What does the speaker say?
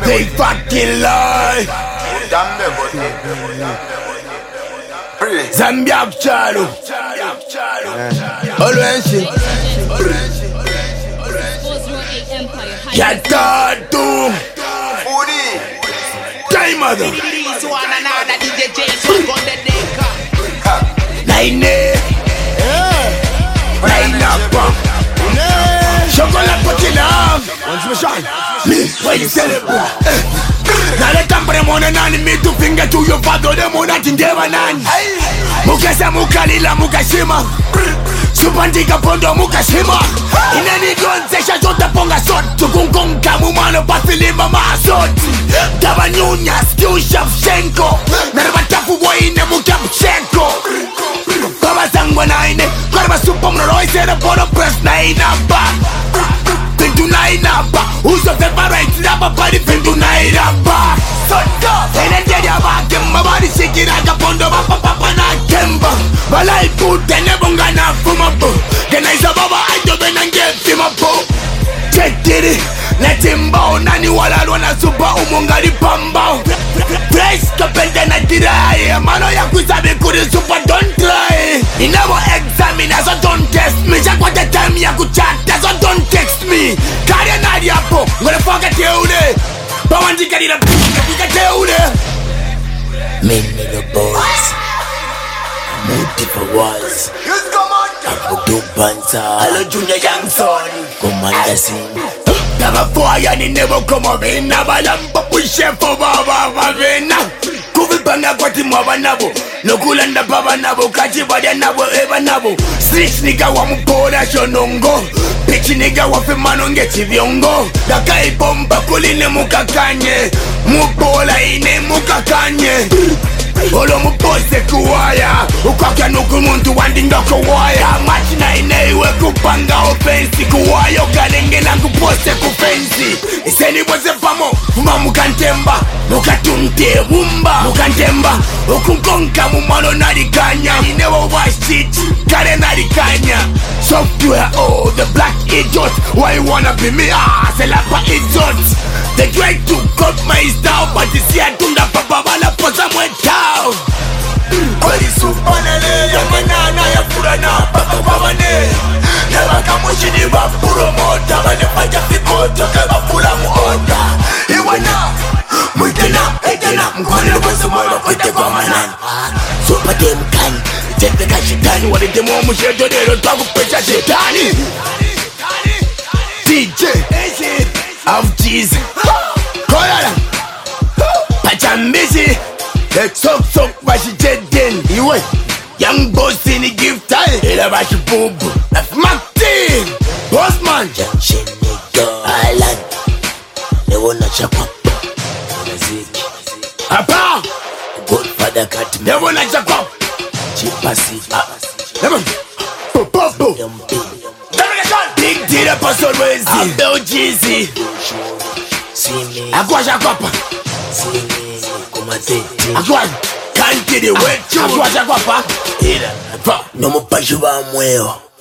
They fucking lie. Zambia Chalo. Always. Yatatu. Time mother. Nine. Chocolate potina. Me, why you celebrate? Now the company money nani me to finger to your father the money tindewa nani. Mukasa mukalila mukashima. Supandika pondo mukashima. Inani gonzesha zote ponga sot. Tukungonga mumano pasilima masot. Tabanyunya skill Shevchenko. Narabatafu waine mukapchenko. Baba sangwa naine. Karba supa mnaroi sera bono press naina ba. Findu naina ba. Uso separate naba body findu naina ba. Soto. Enende ya ba kemba body shikira kapondo bapa papa na kemba. Balai pute nebunga na fuma bo. Gena isa baba aido benange fima bo. Check it. Let him bow. Nani wala lwana supa umungari pamba. Praise kapende na tirai. Mano ya kusabi kuri supa don't try. You never examine so don't test me. Check what the time ya kuchat so don't text me. Kaya nadi hapo. Ngole foka teule. Bawanji kadira pika teule. Me nigga boys. Multiple wars. Abudu Banza. Hello Junior Young Son. Commander Sin. Never fire ni never come over in Nabalampa pushe for Baba Mavena. Kuvi banga kwa timu wa nabo. Nokulanda baba nabo kachi bada nabo eva nabo. Street nigga wa mpora shonongo. Pichi nigga wa fimano ngeti viongo. Dakai bomba kuline mukakanye. Mupola ine mukakanye. Olo mupose kuwaya. Ukaka nuku muntu wandinga kuwaya. Machina ine iwe kupanga ofensi. Kuwaya ukalenge na kupose kufensi. Iseni wose pamo. Fuma mukantemba. Mukatunte wumba. Mukantemba. Ukunkonka mumano narikanya. Inewa washit. Kare narikanya. Software oh the black idiot. Why you wanna be me? Ah selapa idiot. They try to cut my style. But you see I do that papa wala posa mwetao. Kweli supanele ya manana ya furana papa pamane. Neba kamushini wa promota. Mane paja fikota keba fula muota. Iwana mwitena etena mkwani lukwesu mwela kwite kwa manana. Super dem kan. Jete kashitani wale demo musheto dero twaku pecha shetani. DJ of Jesus. Kolala Pachambisi. Sok bashi jeden. Iwe Young boss in the gift time. Ila bashi bubu. Martin Bossman Junction nigga Island. Newona chapa. Muziki. Apa Godfather cut me. Never like Jacob. Chipasi. Never Popo Yumpi. Big deal apostle Wezi Abel Jeezy See me. Akwa Jacob See me. Kumatete. Akwa Can't get it wet Akwa Jacob No mo pajuba mweo.